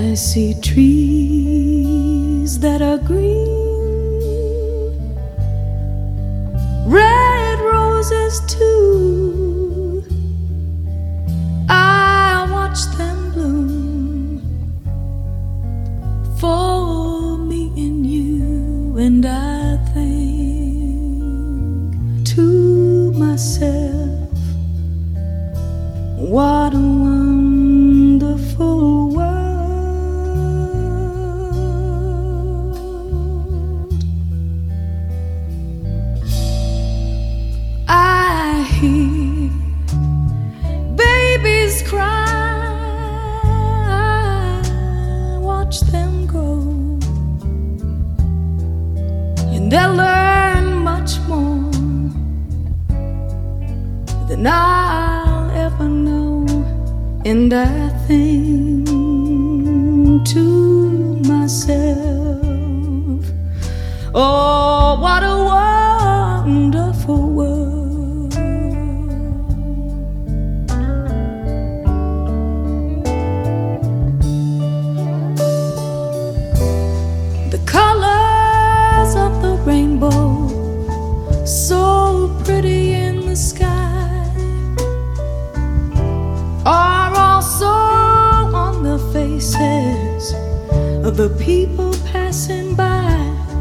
I see trees that are green, red roses too. I watch them bloom for me and you, and I think to myself, what a wonderful world. I hear babies cry, watch them grow, and they'll learn much more than I'll ever know. And I think to myself, oh, what a wonderful world. The colors of the rainbow, so pretty in the sky, are also on the faces of the people passing by.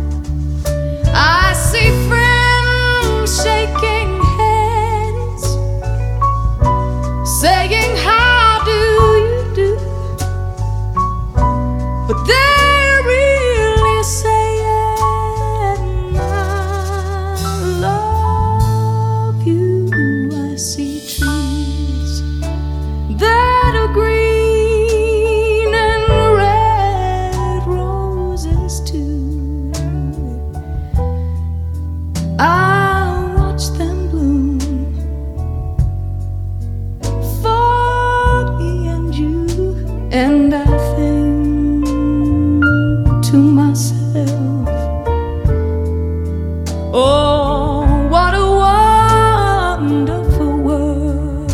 I see friends shaking hands, saying, how do you do? But they're really saying, I love you. I see trees that are green and red roses too. I'll watch them bloom for me and you, and I think to myself, oh, what a wonderful world.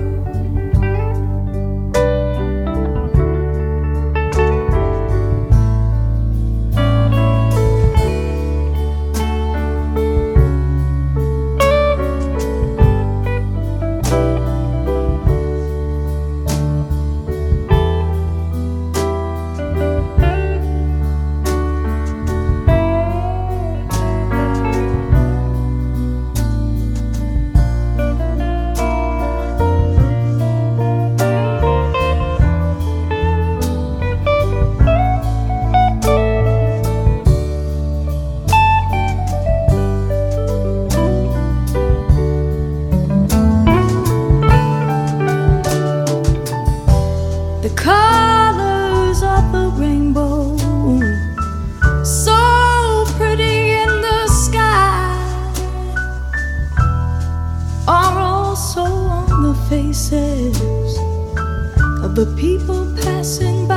The colors of the rainbow, so pretty in the sky, are also on the faces of the people passing by.